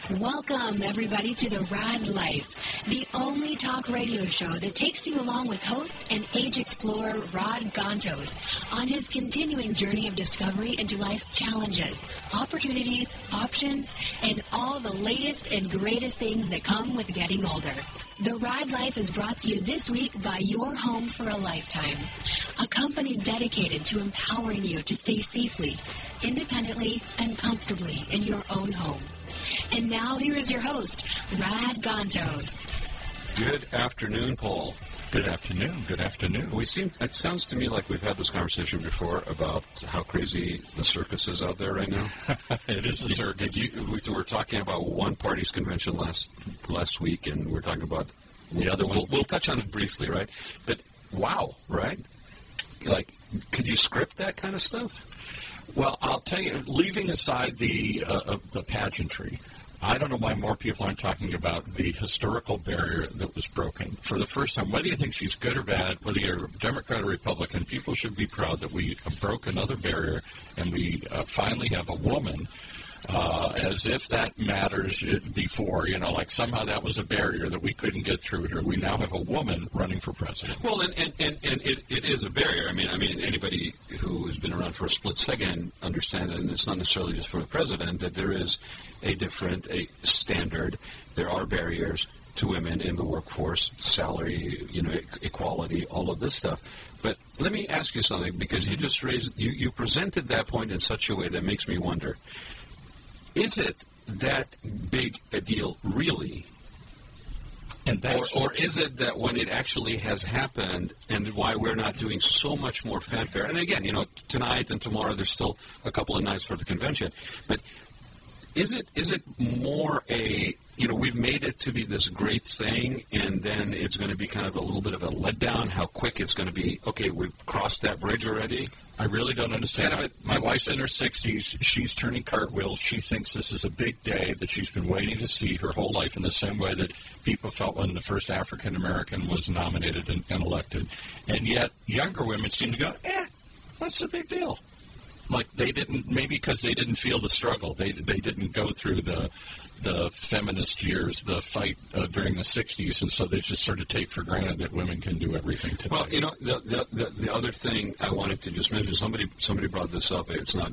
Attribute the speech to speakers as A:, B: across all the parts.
A: Welcome, everybody, to The Rad Life, the only talk radio show that takes you along with host and age explorer Rod Gontos on his continuing journey of discovery into life's challenges, opportunities, options, and all the latest and greatest things that come with getting older. The Rad Life is brought to you this week by Your Home for a Lifetime, a company dedicated to empowering you to stay safely, independently, and comfortably in your own home. And now here is your host, Rad Gontos.
B: Good afternoon, Paul.
C: Good afternoon. Good afternoon.
B: It sounds to me like we've had this conversation before about how crazy the circus is out there right now.
C: It is a circus.
B: We were talking about one party's convention last week, and we're talking about the other one. We'll touch on it briefly, right? But wow, right? Like, could you script that kind of stuff?
C: Well, I'll tell you, leaving aside the pageantry, I don't know why more people aren't talking about the historical barrier that was broken. For the first time, whether you think she's good or bad, whether you're a Democrat or Republican, people should be proud that we broke another barrier and we finally have a woman, as if that matters before. You know, like somehow that was a barrier that we couldn't get through here. We now have a woman running for president.
B: Well, and it is a barrier. I mean, anybody who has been around for a split second understands, and it's not necessarily just for the president, that there is a standard. There are barriers to women in the workforce, salary, equality, all of this stuff. But let me ask you something, because you presented that point in such a way that makes me wonder, is it that big a deal really? Or is it that when it actually has happened and why we're not doing so much more fanfare? And again, tonight and tomorrow there's still a couple of nights for the convention. But is it more we've made it to be this great thing, and then it's going to be kind of a little bit of a letdown, how quick it's going to be, okay, we've crossed that bridge already?
C: I really don't understand it. My wife's in her 60s. She's turning cartwheels. She thinks this is a big day that she's been waiting to see her whole life, in the same way that people felt when the first African-American was nominated and elected. And yet, younger women seem to go, what's the big deal? Like they didn't, maybe because they didn't feel the struggle. They didn't go through the feminist years, the fight during the 60s, and so they just sort of take for granted that women can do everything today.
B: Well, the other thing I wanted to just mention, somebody brought this up. It's not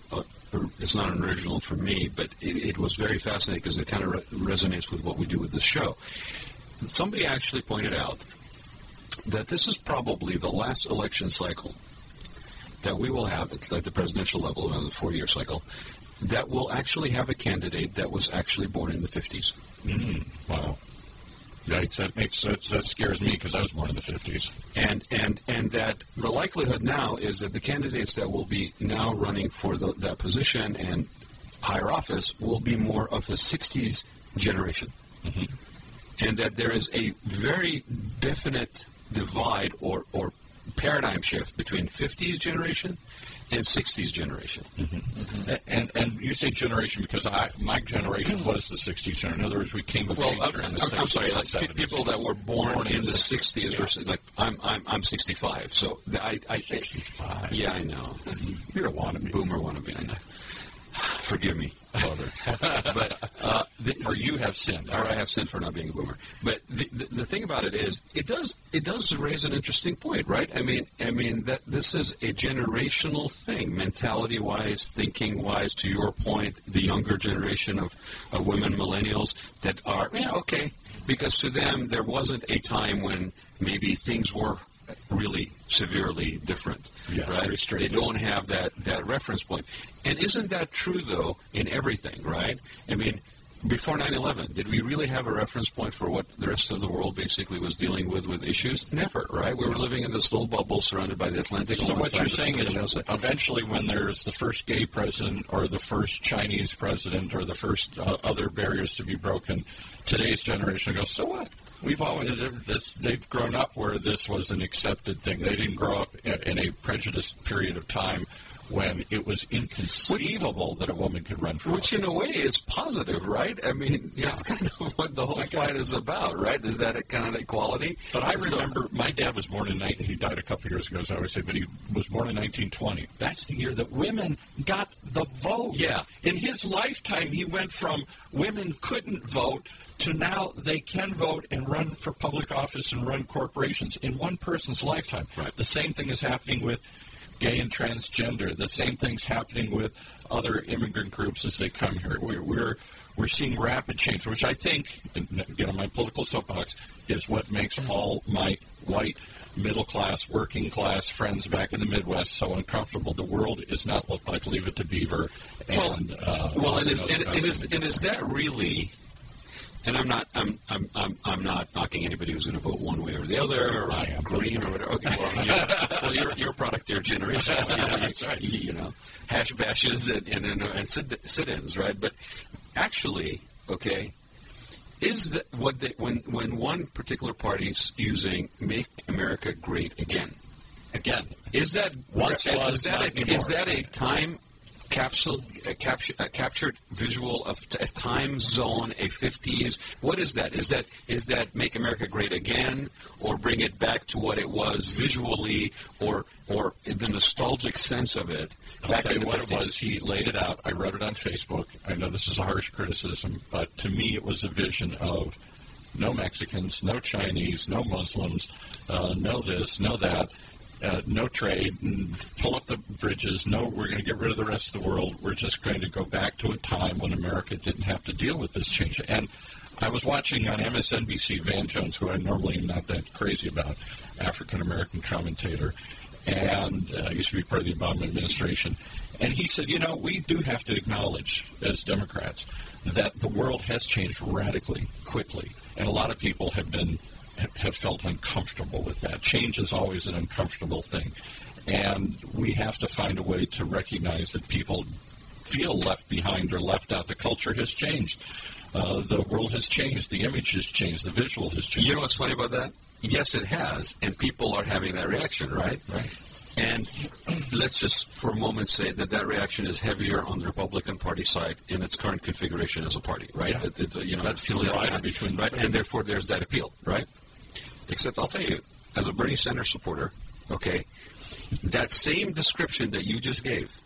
B: an original for me, but it was very fascinating because it kind of resonates with what we do with this show. Somebody actually pointed out that this is probably the last election cycle that we will have at the presidential level, on the 4-year cycle, that will actually have a candidate that was actually born in the 50s.
C: Wow. Yikes, that scares me, because I was born in the 50s.
B: And that the likelihood now is that the candidates that will be now running for that position and higher office will be more of the 60s generation. Mm-hmm. And that there is a very definite divide or paradigm shift between 50s generation and 60s generation.
C: Mm-hmm. Mm-hmm. And you say generation because my generation was the 60s generation. In other words, we came of age during the 60s.
B: I'm sorry, like people that were born in the 60s versus, like, I'm 65, so I
C: 65.
B: Yeah, I know.
C: You're a wannabe.
B: Boomer wannabe, I know. Forgive me, Father. But
C: or you have sinned.
B: Or I have sinned for not being a boomer. But the thing about it is, it does raise an interesting point, right? I mean that this is a generational thing, mentality-wise, thinking-wise. To your point, the younger generation of women, millennials, that are okay, because to them there wasn't a time when maybe things were really severely different, right? They don't have that reference point. And isn't that true, though, in everything, right? I mean, before 9/11, did we really have a reference point for what the rest of the world basically was dealing with issues? Never, right? We were living in this little bubble surrounded by the Atlantic.
C: So what you're saying is eventually when there's the first gay president or the first Chinese president or the first other barriers to be broken, today's generation goes, so what? They've grown up where this was an accepted thing. They didn't grow up in a prejudiced period of time when it was inconceivable that a woman could run for office.
B: Which, in a way, is positive, right? I mean, that's kind of what the whole fight is about, right? Is that a kind of equality?
C: But I remember my dad was born in he died a couple of years ago, as I always say, but he was born in 1920. That's the year that women got the vote.
B: Yeah.
C: In his lifetime, he went from women couldn't vote to now they can vote and run for public office and run corporations in one person's lifetime.
B: Right.
C: The same thing is happening with gay and transgender. The same thing's happening with other immigrant groups as they come here. We're seeing rapid change, which I think, and get on my political soapbox, is what makes all my white, middle-class, working-class friends back in the Midwest so uncomfortable. The world is not look like Leave It to Beaver. And
B: is that really? And I'm not knocking anybody who's going to vote one way or the other, or
C: I am.
B: green or whatever. Okay, you're a product of your generation. That's right. Hash bashes and sit-ins, right? But actually, okay, is that what when one particular party's using "Make America Great Again"? Is that a time capsule, captured visual of a time zone, a 50s? What is that? Is that Make America Great Again, or bring it back to what it was visually, or the nostalgic sense of it back in the 50s?
C: It was. He laid it out. I wrote it on Facebook. I know this is a harsh criticism, but to me it was a vision of no Mexicans, no Chinese, no Muslims, no this, no that. No trade, pull up the bridges. No, we're going to get rid of the rest of the world. We're just going to go back to a time when America didn't have to deal with this change. And I was watching on MSNBC Van Jones, who I normally am not that crazy about, African-American commentator, and used to be part of the Obama administration. And he said, we do have to acknowledge, as Democrats, that the world has changed radically, quickly. And a lot of people have felt uncomfortable with that. Change is always an uncomfortable thing. And we have to find a way to recognize that people feel left behind or left out. The culture has changed. The world has changed. The image has changed. The visual has changed.
B: You know what's funny about that? Yes, it has. And people are having that reaction, right?
C: Right.
B: And let's just for a moment say that reaction is heavier on the Republican Party side in its current configuration as a party, right?
C: Yeah.
B: It's
C: that's the line between
B: right, and therefore there's that appeal, right? Except I'll tell you, as a Bernie Sanders supporter, okay, that same description that you just gave,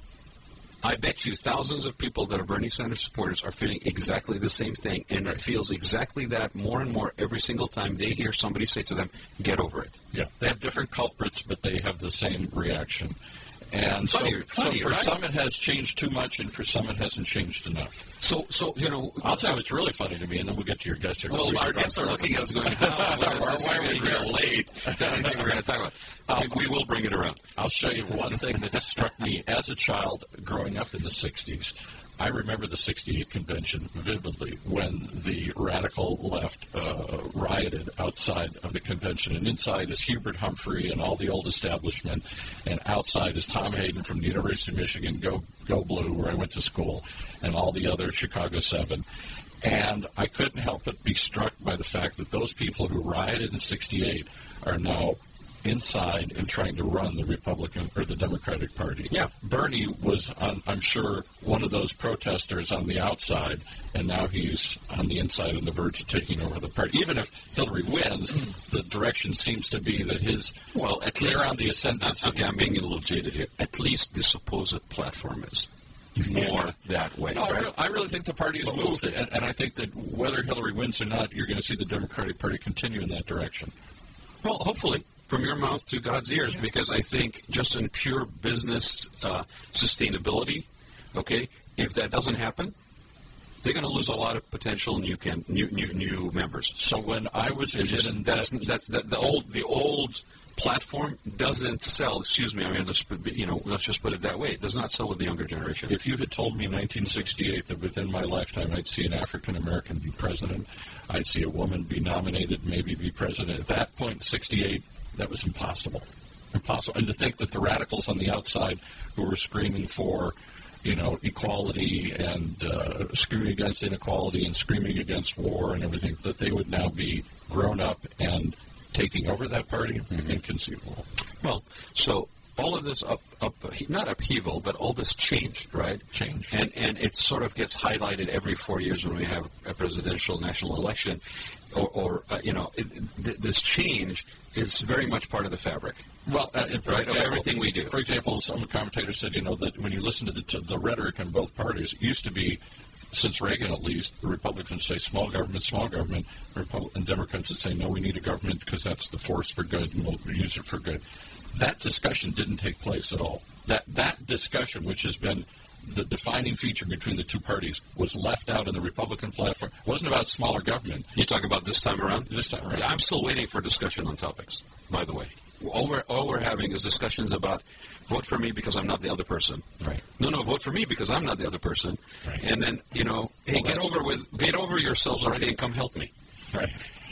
B: I bet you thousands of people that are Bernie Sanders supporters are feeling exactly the same thing, and it feels exactly that more and more every single time they hear somebody say to them, get over it.
C: Yeah, they have different culprits, but they have the same reaction. And
B: funny,
C: so for
B: right?
C: some it has changed too much, and for some it hasn't changed enough.
B: So
C: I'll tell you, it's really funny to me, and then we'll get to your guest here.
B: Well, our guests are looking at us going, how is this going to relate to anything we're going to talk about? We will bring it around.
C: I'll show you one thing that struck me as a child growing up in the 60s. I remember the 68 convention vividly when the radical left rioted outside of the convention. And inside is Hubert Humphrey and all the old establishment. And outside is Tom Hayden from the University of Michigan, Go Blue, where I went to school, and all the other Chicago 7. And I couldn't help but be struck by the fact that those people who rioted in 68 are now inside and trying to run the Republican or the Democratic Party.
B: Yeah.
C: Bernie was, I'm sure, one of those protesters on the outside, and now he's on the inside on the verge of taking over the party. Even if Hillary wins, the direction seems to be that
B: at least
C: on the ascendancy.
B: Okay, I'm being a little jaded here. At least the supposed platform is more that way.
C: No,
B: right?
C: I really think the party has moved, and I think that whether Hillary wins or not, you're going to see the Democratic Party continue in that direction.
B: Well, hopefully. From your mouth to God's ears, because I think just in pure business sustainability, okay, if that doesn't happen, they're going to lose a lot of potential new members.
C: So when I was a kid,
B: the old platform doesn't sell. Excuse me. I mean, let's just put it that way. It does not sell with the younger generation.
C: If you had told me in 1968 that within my lifetime I'd see an African American be president, I'd see a woman be nominated, maybe be president. At that point, in 68. That was impossible. And to think that the radicals on the outside who were screaming for, equality and screaming against inequality and screaming against war and everything, that they would now be grown up and taking over that party, inconceivable.
B: Well, so all of this not upheaval, but all this change, right?
C: Change.
B: And it sort of gets highlighted every 4 years when we have a presidential national election, this change is very much part of the fabric.
C: Well,
B: of everything we do.
C: For example, some commentators said, that when you listen to the rhetoric in both parties, it used to be, since Reagan at least, the Republicans say small government, and Democrats would say, no, we need a government because that's the force for good and we'll use it for good. That discussion didn't take place at all. That discussion, which has been the defining feature between the two parties, was left out in the Republican platform. It wasn't about smaller government.
B: You talk about this time around?
C: This time around.
B: I'm still waiting for discussion on topics, by the way. All we're having is discussions about vote for me because I'm not the other person.
C: Right.
B: No, vote for me because I'm not the other person.
C: Right.
B: And then, hey, get over yourselves already and come help me.
C: Right.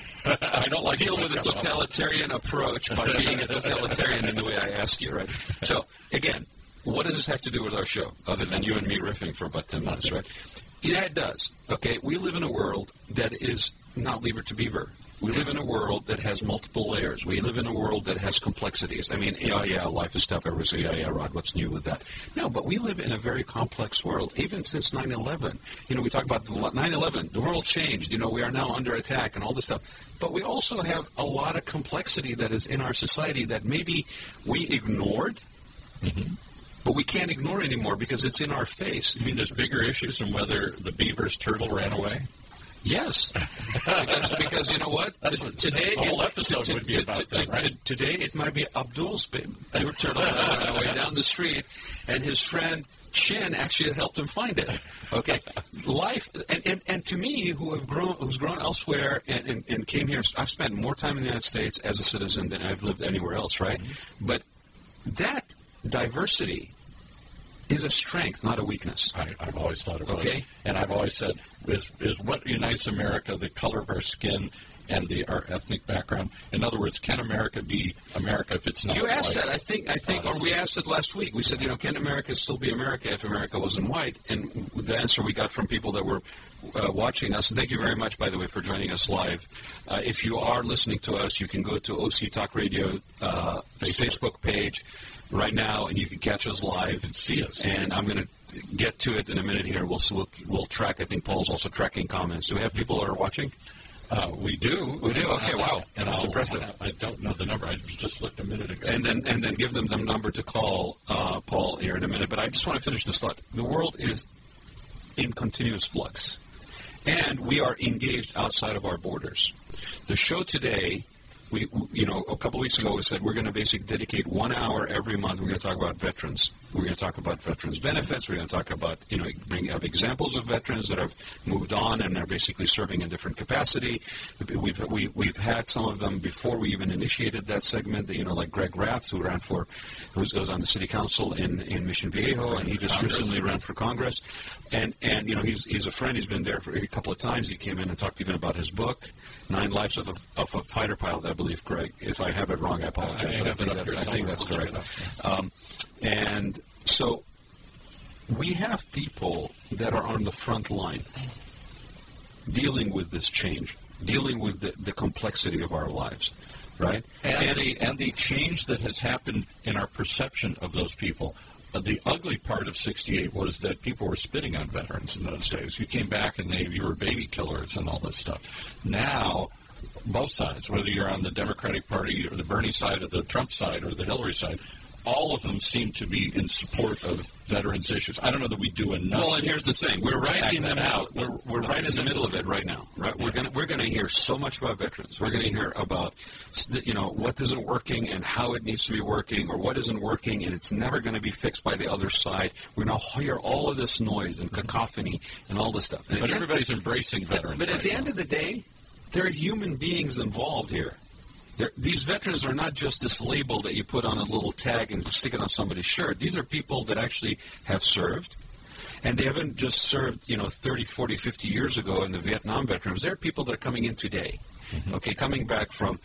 C: I don't like
B: deal with a totalitarian approach by being a totalitarian in the way I ask you, right? So, again, what does this have to do with our show, other than you and me riffing for about 10 minutes, right? Yeah, it does. Okay, we live in a world that is not lever to beaver. We live in a world that has multiple layers. We live in a world that has complexities. I mean, life is tough. Everybody say, Rod, what's new with that? No, but we live in a very complex world, even since 9/11. We talk about 9/11. The world changed. We are now under attack and all this stuff. But we also have a lot of complexity that is in our society that maybe we ignored, but we can't ignore anymore because it's in our face.
C: You mean there's bigger issues than whether the beaver's turtle ran away?
B: Yes, because you know what? Today,
C: the whole episode would be about that, right?
B: Today, it might be Abdul's turtle that ran away down the street, and his friend Chen actually helped him find it. Okay, life, and to me, who's grown elsewhere and came here, I've spent more time in the United States as a citizen than I've lived anywhere else, right? Mm-hmm. But that diversity is a strength, not a weakness.
C: I've always thought it was.
B: Okay.
C: And I've always said, is what unites America the color of our skin and our ethnic background? In other words, can America be America if it's not
B: You asked
C: white?
B: that, I think, or we asked it last week. We said, can America still be America if America wasn't white? And the answer we got from people that were watching us, and thank you very much, by the way, for joining us live. If you are listening to us, you can go to OC Talk Radio Facebook page right now, and you can catch us live
C: and see us.
B: And I'm going to get to it in a minute here. We'll track. I think Paul's also tracking comments. Do we have people that are watching?
C: We do.
B: We do. Okay. Wow.
C: And
B: that's impressive.
C: I don't know the number. I just looked a minute ago.
B: And then give them the number to call Paul here in a minute. But I just want to finish this thought. The world is in continuous flux, and we are engaged outside of our borders. The show today. A couple of weeks ago, we said we're going to basically dedicate 1 hour every month. We're going to talk about veterans. We're going to talk about veterans' benefits. We're going to talk about, bring up examples of veterans that have moved on and are basically serving in different capacity. We've had some of them before we even initiated that segment. Like Greg Rath, who was on the city council in Mission Viejo, and he just recently ran for Congress. And he's a friend. He's been there for a couple of times. He came in and talked even about his book, 9 Lives of a Fighter Pilot, I believe, Greg. If I have it wrong, I apologize. I think that's correct. And so we have people that are on the front line dealing with this change, dealing with the complexity of our lives, right?
C: And the change that has happened in our perception of those people. The ugly part of 68 was that people were spitting on veterans in those days. You came back and you were baby killers and all this stuff. Now, both sides, whether you're on the Democratic Party or the Bernie side or the Trump side or the Hillary side, all of them seem to be in support of veterans issues. I don't know that we do enough.
B: Well, and here's the thing: we're right in the middle. We're right in the middle of it right now. Right? We're going to hear so much about veterans. We're going to hear about what isn't working and how it needs to be working, or what isn't working and it's never going to be fixed by the other side. We're going to hear all of this noise and cacophony and all this stuff.
C: But everybody's embracing veterans.
B: But at the end of the day, there are human beings involved here. These veterans are not just this label that you put on a little tag and stick it on somebody's shirt. These are people that actually have served, and they haven't just served, 30, 40, 50 years ago in the Vietnam veterans. They're people that are coming in today, coming back from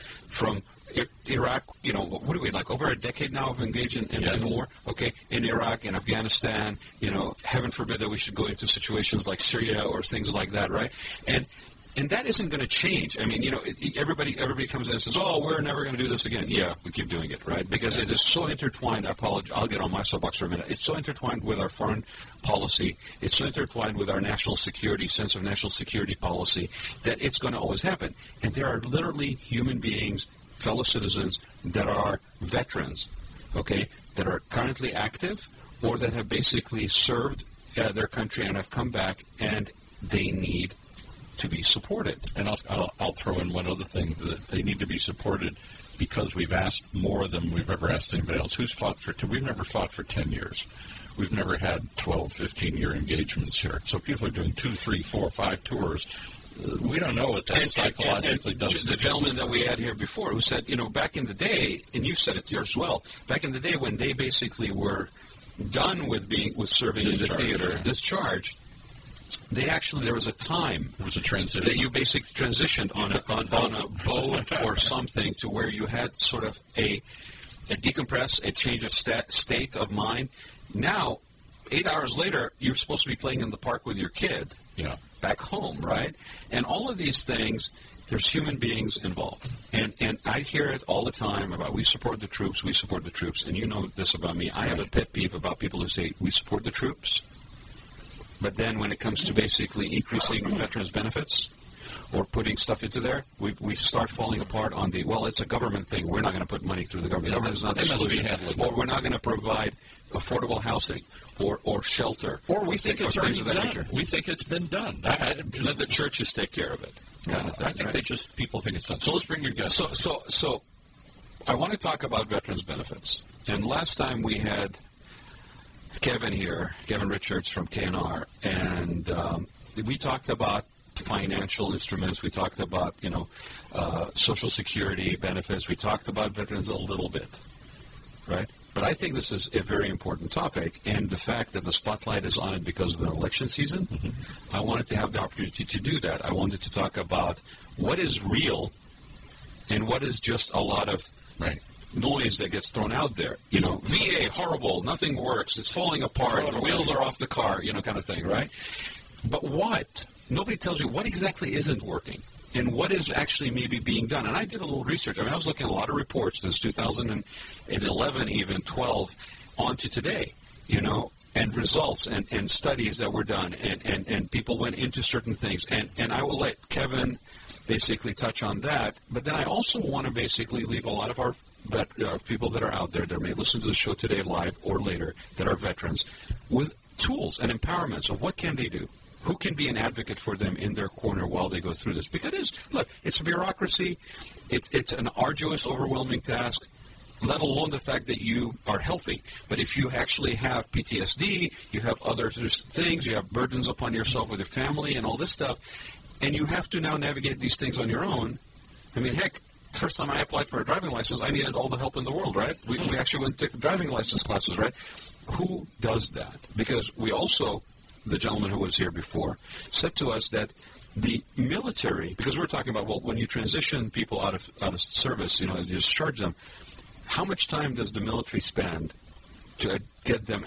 B: Iraq. What are we, like over a decade now of engaging in war? In Iraq and Afghanistan. Heaven forbid that we should go into situations like Syria or things like that, right? And And that isn't going to change. I mean, everybody comes in and says, "Oh, we're never going to do this again." Yeah, we keep doing it, right? Because it is so intertwined. I apologize. I'll get on my soapbox for a minute. It's so intertwined with our foreign policy. It's so intertwined with our national security, sense of national security policy, that it's going to always happen. And there are literally human beings, fellow citizens, that are veterans, okay, that are currently active or that have basically served their country and have come back, and they need to be supported.
C: And I'll throw in one other thing, that they need to be supported because we've asked more than we've ever asked anybody else. We've never fought for 10 years. We've never had 12, 15-year engagements here. So people are doing 2, 3, 4, 5 tours. We don't know what that psychologically does.
B: The gentleman that we had here before who said, back in the day, and you said it yours as well, back in the day when they basically were done with serving in the theater, discharged, there was a time.
C: There was a transition.
B: That you basically transitioned on a boat or something to where you had sort of a decompress, a change of state of mind. Now, 8 hours later, you're supposed to be playing in the park with your kid.
C: Yeah.
B: Back home, right? And all of these things, there's human beings involved. And I hear it all the time about we support the troops. And you know this about me. I have a pet peeve about people who say we support the troops. But then when it comes to basically increasing veterans' benefits or putting stuff into there, we start falling apart on it's a government thing. We're not going to put money through the government. The government is not the solution. Or we're not going to provide affordable housing or shelter.
C: Or we think it's already done. We think it's been done.
B: Let the churches take care of it. Kind of thing,
C: I think people think it's done. So let's bring your guest.
B: So I want to talk about veterans' benefits. And last time we had Kevin here, Kevin Richards from KNR, and we talked about financial instruments. We talked about, Social Security benefits. We talked about veterans a little bit, right? But I think this is a very important topic, and the fact that the spotlight is on it because of an election season, I wanted to have the opportunity to do that. I wanted to talk about what is real and what is just a lot of noise that gets thrown out there. VA, horrible, nothing works, it's falling apart, the wheels are off the car, kind of thing, right? But what? Nobody tells you what exactly isn't working and what is actually maybe being done. And I did a little research. I was looking at a lot of reports since 2011, even 12, on to today, and results and studies that were done, and people went into certain things. And I will let Kevin basically touch on that. But then I also want to basically leave a lot of our people that are out there that may listen to the show today live or later that are veterans with tools and empowerment. So what can they do? Who can be an advocate for them in their corner while they go through this? Because it's a bureaucracy. It's an arduous, overwhelming task, let alone the fact that you are healthy. But if you actually have PTSD, you have other things, you have burdens upon yourself with your family and all this stuff, and you have to now navigate these things on your own. I mean, heck, first time I applied for a driving license, I needed all the help in the world, right? We actually went to driving license classes, right? Who does that? Because we also, the gentleman who was here before, said to us that the military, because we're talking about, when you transition people out of service, you discharge them, how much time does the military spend to get them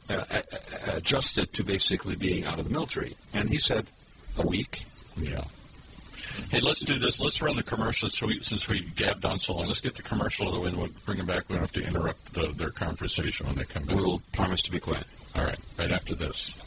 B: adjusted to basically being out of the military? And he said, a week.
C: Yeah. Hey, let's do this. Let's run the commercial since we gabbed on so long. Let's get the commercial of the way and we'll bring them back. We don't have to interrupt their conversation when they come back.
B: We will promise to be quiet.
C: All right, right after this.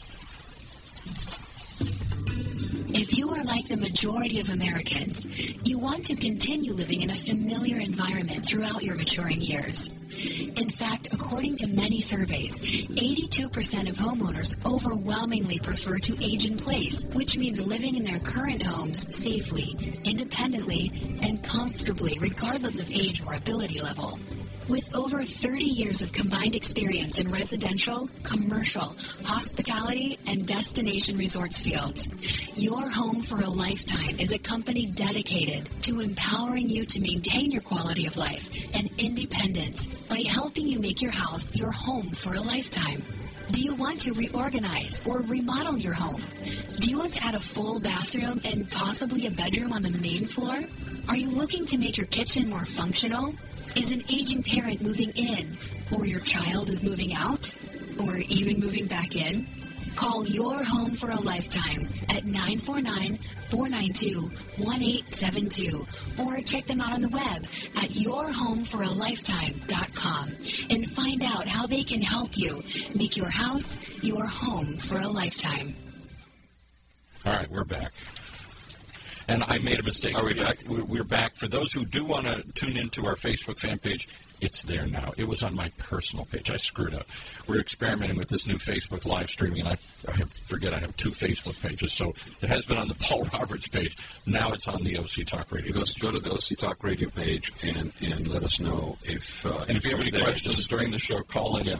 A: If you are like the majority of Americans, you want to continue living in a familiar environment throughout your maturing years. In fact, according to many surveys, 82% of homeowners overwhelmingly prefer to age in place, which means living in their current homes safely, independently, and comfortably, regardless of age or ability level. With over 30 years of combined experience in residential, commercial, hospitality, and destination resorts fields, Your Home for a Lifetime is a company dedicated to empowering you to maintain your quality of life and independence by helping you make your house your home for a lifetime. Do you want to reorganize or remodel your home? Do you want to add a full bathroom and possibly a bedroom on the main floor? Are you looking to make your kitchen more functional? Is an aging parent moving in, or your child is moving out, or even moving back in? Call Your Home for a Lifetime at 949-492-1872 or check them out on the web at yourhomeforalifetime.com and find out how they can help you make your house your home for a lifetime.
C: All right, we're back. And I made a mistake.
B: Are we back?
C: We're back. For those who do want to tune into our Facebook fan page, it's there now. It was on my personal page. I screwed up. We're experimenting with this new Facebook live streaming, and I have 2 Facebook pages. So it has been on the Paul Roberts page. Now it's on the OC Talk Radio page.
B: Go to the OC Talk Radio page and let us know if...
C: and if you have any questions during the show, call in at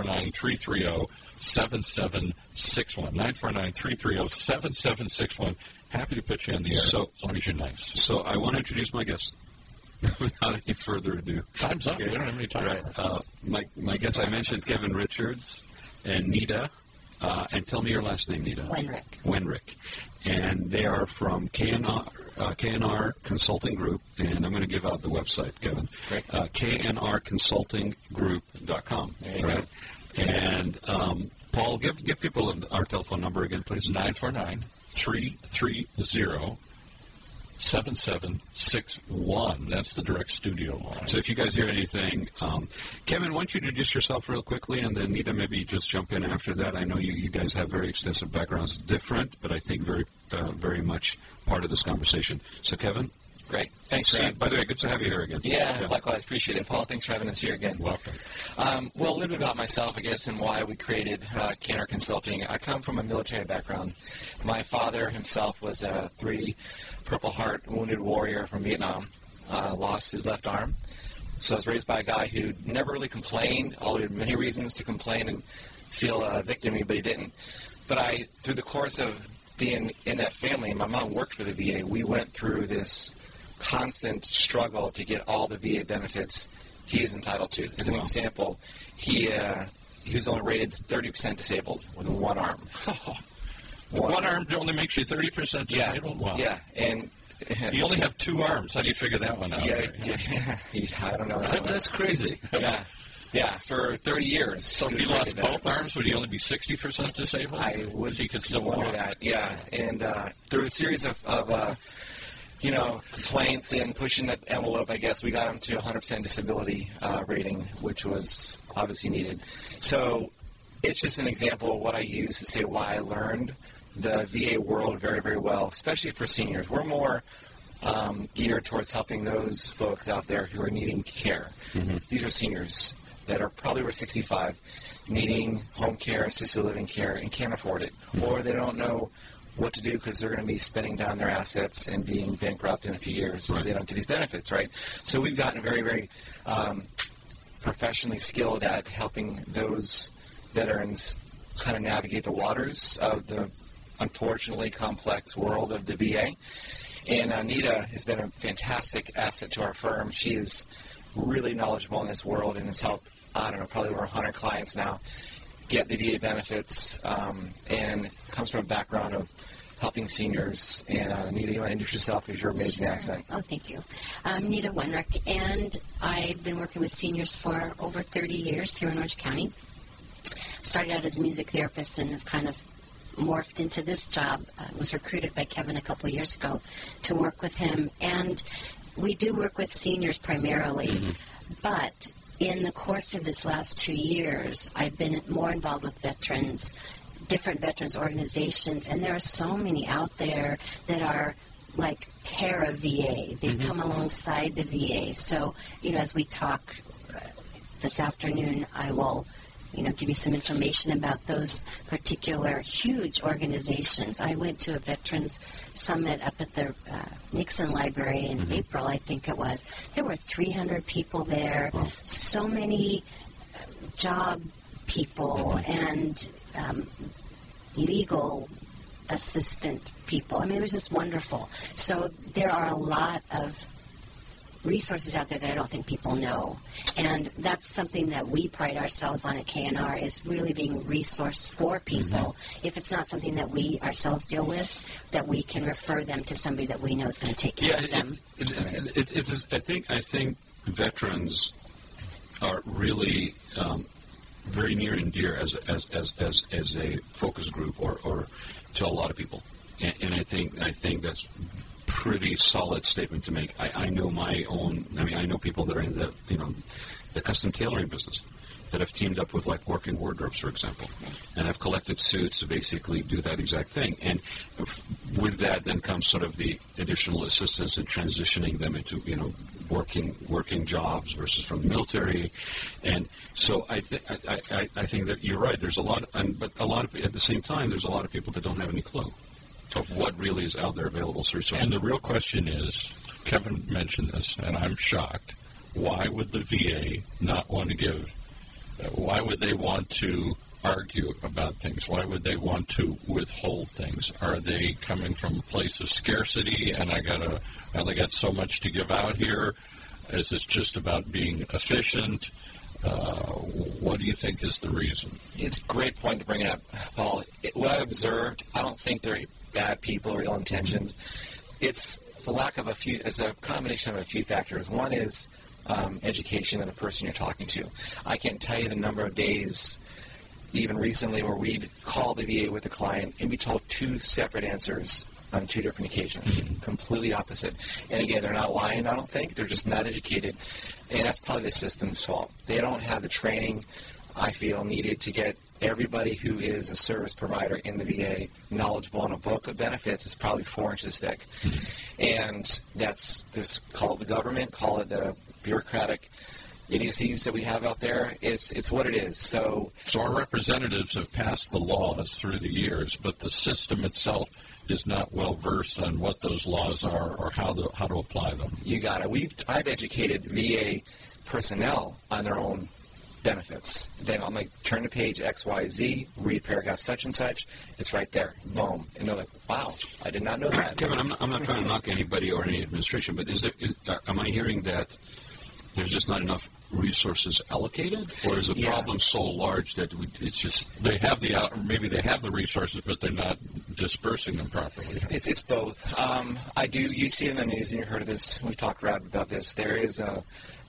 C: 949-330-7761. 949-330-7761. Happy to put you in the air, as long as you're nice.
B: So I want to introduce my guest. Without any further ado.
C: Time's up. Okay. We don't have any time.
B: Right. My guest, I mentioned Kevin Richards and Nita. And tell me your last name, Nita.
D: Wenrick.
B: And they are from KNR Consulting Group. And I'm going to give out the website, Kevin.
D: Great.
B: knrconsultinggroup.com.
D: There you go.
B: And Paul, give people our telephone number again, please.
C: 949-330-7761. That's the direct studio line.
B: So if you guys hear anything, Kevin, why don't you introduce yourself real quickly, and then Nita, maybe just jump in after that. I know you guys have very extensive backgrounds, different, but I think very much part of this conversation. So Kevin?
D: Great. Thanks, Rod.
B: By the way, good to have you here again.
D: Yeah, likewise. Appreciate it. Paul, thanks for having us here again.
C: Welcome.
D: Well, a little bit about myself, I guess, and why we created KNR Consulting. I come from a military background. My father himself was a 3 Purple Heart wounded warrior from Vietnam. Lost his left arm. So I was raised by a guy who never really complained, although he had many reasons to complain and feel victim-y, but he didn't. But through the course of being in that family, my mom worked for the VA, we went through this constant struggle to get all the VA benefits he is entitled to. As an example, he was only rated 30% disabled with 1 arm.
C: One arm only makes you 30% disabled?
D: Yeah.
C: Wow.
D: Yeah, and
C: you only have 2 arms. How do you figure that one out?
D: Yeah, I don't know.
B: That's crazy.
D: Yeah, for 30 years.
C: So if he lost both arms, would he only be 60% disabled?
D: I would.
C: He could still
D: wonder
C: walk.
D: that. Yeah, and through a series of complaints and pushing that envelope, I guess, we got him to 100% disability rating, which was obviously needed. So it's just an example of what I use to say why I learned the VA world very, very well, especially for seniors. We're more geared towards helping those folks out there who are needing care. Mm-hmm. These are seniors that are probably over 65, needing home care, assisted living care, and can't afford it, or they don't know what to do because they're going to be spending down their assets and being bankrupt in a few years. Right. So they don't get these benefits, right? So we've gotten very, very professionally skilled at helping those veterans kind of navigate the waters of the unfortunately complex world of the VA. And Anita has been a fantastic asset to our firm. She is really knowledgeable in this world and has helped, probably over 100 clients now get the VA benefits, and comes from a background of helping seniors. And Nita, you want to introduce yourself because you're an amazing asset.
E: Oh, thank you. I'm Nita Wenrick, and I've been working with seniors for over 30 years here in Orange County. Started out as a music therapist and have kind of morphed into this job. Was recruited by Kevin a couple of years ago to work with him. And we do work with seniors primarily, but in the course of this last 2 years, I've been more involved with veterans, different veterans organizations, and there are so many out there that are like para-VA. They come alongside the VA. So, as we talk this afternoon, I will give you some information about those particular huge organizations. I went to a veterans summit up at the Nixon Library in April, I think it was. There were 300 people there, so many job people and legal assistant people. I mean, it was just wonderful. So there are a lot of resources out there that I don't think people know. And that's something that we pride ourselves on at KNR, is really being a resource for people. If it's not something that we ourselves deal with, that we can refer them to somebody that we know is going to take care of them.
B: I think veterans are really very near and dear as a focus group or to a lot of people, and I think that's pretty solid statement to make. I know my own. I mean, I know people that are in the custom tailoring business that have teamed up with like Working Wardrobes, for example, and have collected suits to basically do that exact thing. And with that, then comes sort of the additional assistance in transitioning them into working jobs versus from the military. And so I think that you're right. There's a lot, but a lot of at the same time, there's a lot of people that don't have any clue of what really is out there available.
C: And the real question is, Kevin mentioned this, and I'm shocked. Why would the VA not want to give? Why would they want to argue about things? Why would they want to withhold things? Are they coming from a place of scarcity and I only got so much to give out here? Is this just about being efficient? What do you think is the reason?
D: It's a great point to bring up, Paul. What I've observed, I don't think they're bad people or ill-intentioned. It's the lack of it's a combination of a few factors. One is education of the person you're talking to. I can't tell you the number of days, even recently, where we'd call the VA with a client and be told two separate answers on two different occasions, completely opposite. And again, they're not lying, I don't think. They're just not educated. And that's probably the system's fault. They don't have the training, I feel, needed to get everybody who is a service provider in the VA knowledgeable on a book of benefits is probably 4 inches thick. And call it the government, call it the bureaucratic idiocies that we have out there. It's what it is. So
C: our representatives have passed the laws through the years, but the system itself is not well versed on what those laws are or how to apply them.
D: You got it. I've educated VA personnel on their own benefits. Then I'm like, turn to page XYZ, read paragraph such and such. It's right there. Boom. And they're like, wow, I did not know that.
B: Kevin, I'm not trying to knock anybody or any administration, but am I hearing that there's just not enough resources allocated, or is the problem so large that it's just
C: they have maybe they have the resources, but they're not dispersing them properly?
D: It's both. You see in the news, and you heard of this. We talked about this. There is a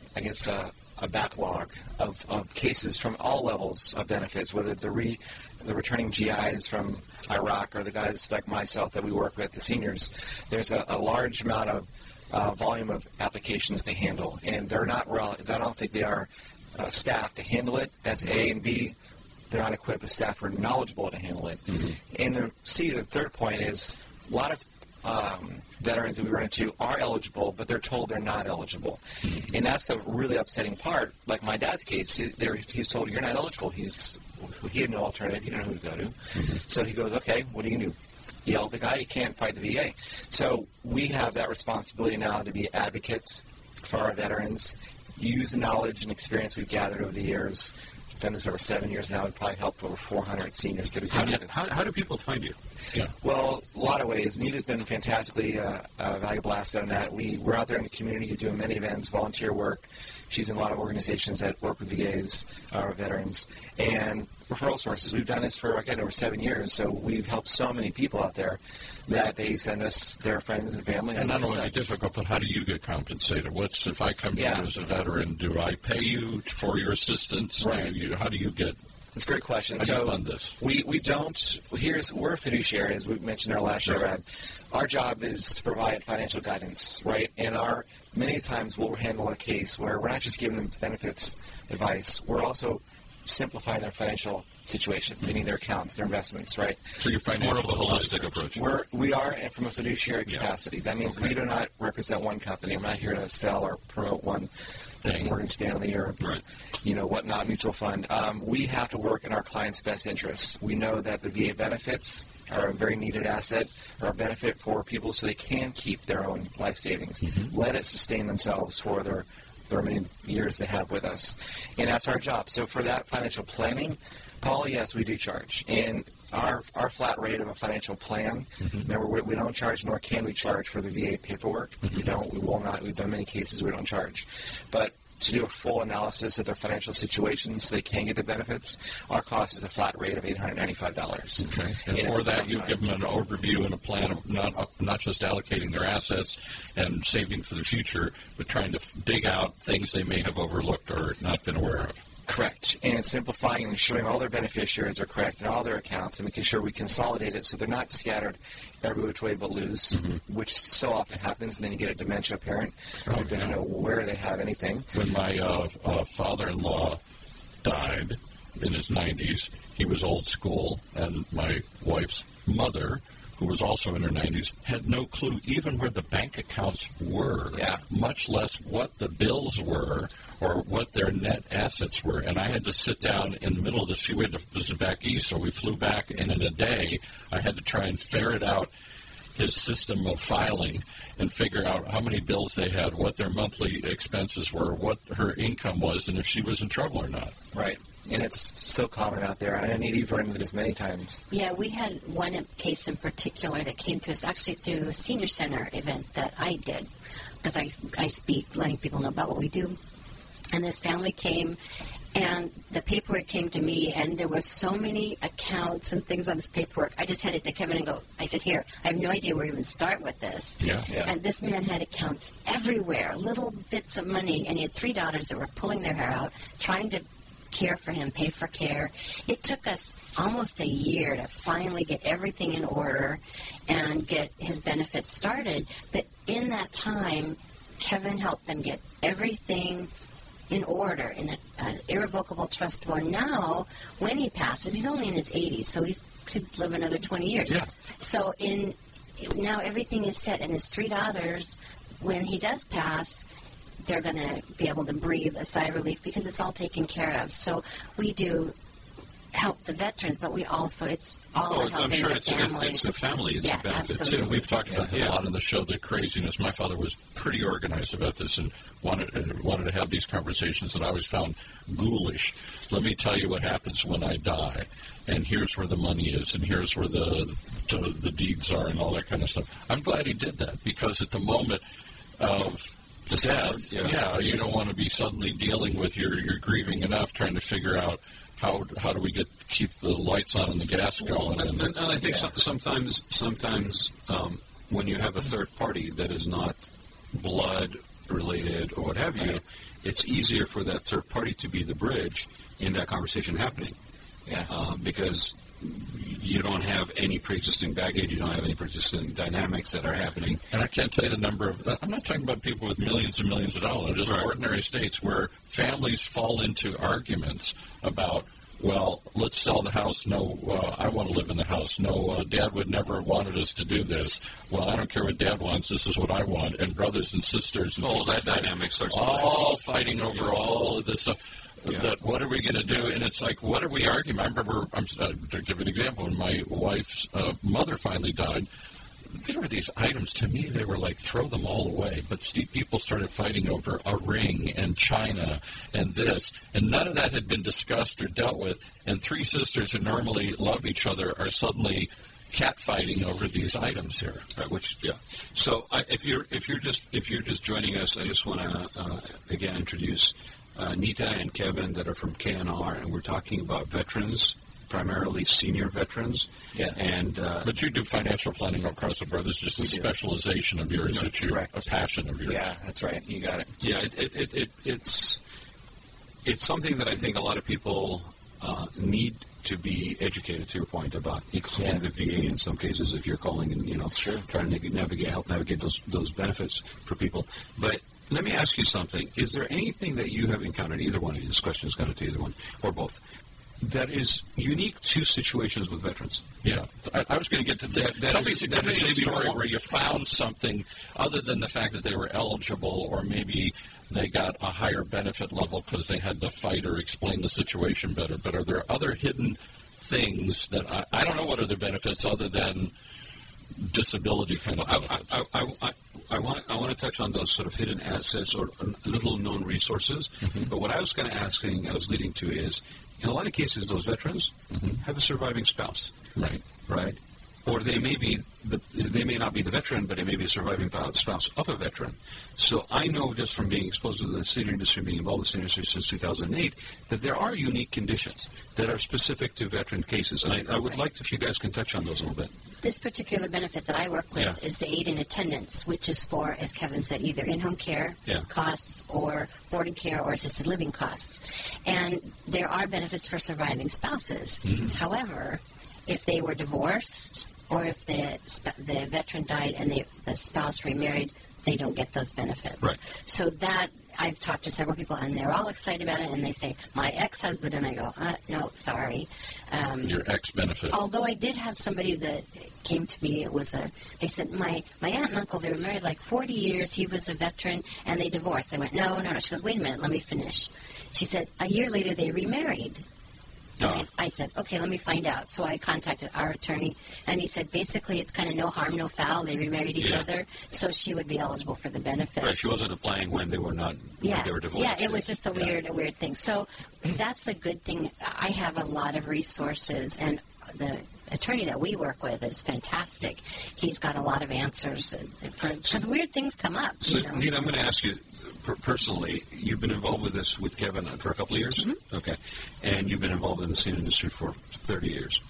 D: backlog of cases from all levels of benefits, whether the returning GIs from Iraq or the guys like myself that we work with, the seniors. There's a large amount of volume of applications to handle, and they're not I don't think they are staffed to handle it. That's A, and B, they're not equipped with staff who are knowledgeable to handle it. And C, the third point is a lot of veterans that we run into are eligible, but they're told they're not eligible. And that's the really upsetting part. Like my dad's case, he's told, you're not eligible. He had no alternative. He didn't know who to go to. So he goes, okay, what are you going to do? Yell at the guy, you can't fight the VA. So we have that responsibility now to be advocates for our veterans, use the knowledge and experience we've gathered over the years. We've done this over 7 years now. We've probably helped over 400 seniors get these benefits.
B: How do people find you?
C: Yeah.
D: Well, a lot of ways. Nita's been fantastically a valuable asset on that. We're out there in the community doing many events, volunteer work. She's in a lot of organizations that work with VAs, our veterans, and referral sources. We've done this for, again, over 7 years, so we've helped so many people out there that they send us their friends and family.
C: And not only difficult, but how do you get compensated? If I come to you as a veteran, do I pay you for your assistance?
D: Right.
C: How do you get...
D: That's a great question.
C: How do you fund this?
D: We don't. We're a fiduciary, as we mentioned in our last show, Brad. Our job is to provide financial guidance, right? And many times we'll handle a case where we're not just giving them benefits advice. We're also simplifying their financial situation, meaning their accounts, their investments, right?
C: So you're
B: more of a holistic approach.
D: We are, and from a fiduciary capacity. That means we do not represent one company. I'm not here to sell or promote one thing, Morgan Stanley or whatnot, mutual fund. We have to work in our clients' best interests. We know that the VA benefits are a very needed asset, or a benefit for people so they can keep their own life savings. Let it sustain themselves for their many years they have with us. And that's our job. So for that financial planning, Paul, yes, we do charge. And our flat rate of a financial plan, we don't charge, nor can we charge for the VA paperwork. We don't. We will not. We've done many cases we don't charge. But to do a full analysis of their financial situation so they can get the benefits, our cost is a flat rate of $895.
C: Okay. And for that, you give them an overview and a plan of not just allocating their assets and saving for the future, but trying to dig out things they may have overlooked or not been aware of.
D: Correct. And simplifying and ensuring all their beneficiaries are correct and all their accounts and making sure we consolidate it so they're not scattered every which way but loose, which so often happens. And then you get a dementia parent who doesn't know where they have anything.
C: When my father-in-law died in his 90s, he was old school, and my wife's mother, who was also in her 90s, had no clue even where the bank accounts were, much less what the bills were or what their net assets were. And I had to sit down in the middle of this. This is back east, so we flew back, and in a day I had to try and ferret out his system of filing and figure out how many bills they had, what their monthly expenses were, what her income was, and if she was in trouble or not.
D: Right. And it's so common out there. I need you've run into this many times.
E: Yeah, we had one case in particular that came to us actually through a senior center event that I did, because I speak, letting people know about what we do. And this family came, and the paperwork came to me, and there were so many accounts and things on this paperwork. I just handed it to Kevin and go, I said, here, I have no idea where to even start with this.
C: Yeah.
E: And this man had accounts everywhere, little bits of money, and he had 3 daughters that were pulling their hair out, trying to care for him, pay for care. It took us almost a year to finally get everything in order and get his benefits started. But in that time, Kevin helped them get everything in order in an irrevocable trust form. Now, when he passes, he's only in his 80s, so he could live another 20 years.
C: Yeah.
E: So now everything is set, and his 3 daughters, when he does pass, they're going to be able to breathe a sigh of relief because it's all taken care of. So we do help the veterans, but we also, it's all about helping
B: I'm sure
E: the families.
B: it's the families
E: Yeah,
B: benefit
E: absolutely.
B: too.
C: We've talked about that a lot in the show, the craziness. My father was pretty organized about this and wanted to have these conversations that I always found ghoulish. Let me tell you what happens when I die, and here's where the money is, and here's where the deeds are, and all that kind of stuff. I'm glad he did that, because at the moment of death, you don't want to be suddenly dealing with you're grieving enough, trying to figure out how do we keep the lights on and the gas going.
B: And I think sometimes when you have a third party that is not blood related or what have you, it's easier for that third party to be the bridge in that conversation happening.
D: Yeah.
B: Because you don't have any pre-existing baggage, you don't have any pre-existing dynamics that are happening.
C: And I can't tell you the number of, I'm not talking about people with millions and millions of dollars, just ordinary states where families fall into arguments about, well, let's sell the house. No, I want to live in the house. No, Dad would never have wanted us to do this. Well, I don't care what Dad wants. This is what I want. And brothers and sisters. And
B: that dynamic starts
C: all fighting over all of this stuff. That what are we going to do? And it's like, what are we arguing? I remember, to give an example, when my wife's mother finally died, there were these items, to me, they were like, throw them all away. But people started fighting over a ring and china and this, and none of that had been discussed or dealt with. And 3 sisters who normally love each other are suddenly catfighting over these items here.
B: So if you're just joining us, I just want to again introduce Nita and Kevin that are from KNR, and we're talking about veterans, primarily senior veterans.
D: Yeah.
B: And
C: but you do financial planning across the board. It's just a specialization of yours, a passion of yours.
D: Yeah, that's right. You got it.
B: Yeah, it's something that I think a lot of people need to be educated, to your point, about, including the VA in some cases, if you're calling and trying to help navigate those benefits for people. But let me ask you something. Is there anything that you have encountered, either one of you, this question is going to either one, or both, that is unique to situations with veterans?
C: Yeah. I was going to get to that. Tell me a story where you found something other than the fact that they were eligible, or maybe they got a higher benefit level because they had to fight or explain the situation better. But are there other hidden things that I don't know what other benefits other than disability kind of benefits?
B: I want to touch on those sort of hidden assets or little known resources. But what I was I was leading to is, in a lot of cases, those veterans have a surviving spouse.
C: Right.
B: or they may not be the veteran, but it may be a surviving spouse of a veteran. So I know just from being exposed to the senior industry, being involved in the senior industry since 2008, that there are unique conditions that are specific to veteran cases. And I would like if you guys can touch on those a little bit.
E: This particular benefit that I work with is the aid in attendance, which is for, as Kevin said, either in-home care costs or boarding care or assisted living costs. And there are benefits for surviving spouses. Mm-hmm. However, if they were divorced or if the veteran died and the spouse remarried, they don't get those benefits.
B: Right.
E: So that, I've talked to several people, and they're all excited about it, and they say, my ex-husband, and I go, no, sorry.
C: Your ex-benefit.
E: Although I did have somebody that came to me, they said, my aunt and uncle, they were married like 40 years, he was a veteran, and they divorced. I went, no. She goes, wait a minute, let me finish. She said, a year later, they remarried. I said, okay, let me find out. So I contacted our attorney, and he said, basically, it's kind of no harm, no foul. They remarried each other, so she would be eligible for the benefits.
B: Right, she wasn't applying when they were not, when they were divorced.
E: Yeah, it was just a weird thing. So that's the good thing. I have a lot of resources, and the attorney that we work with is fantastic. He's got a lot of answers, because weird things come up.
B: So, Nita, I'm going to ask you, personally, you've been involved with this with Kevin for a couple of years?
E: Mm-hmm.
B: Okay. And you've been involved in the senior industry for 30 years.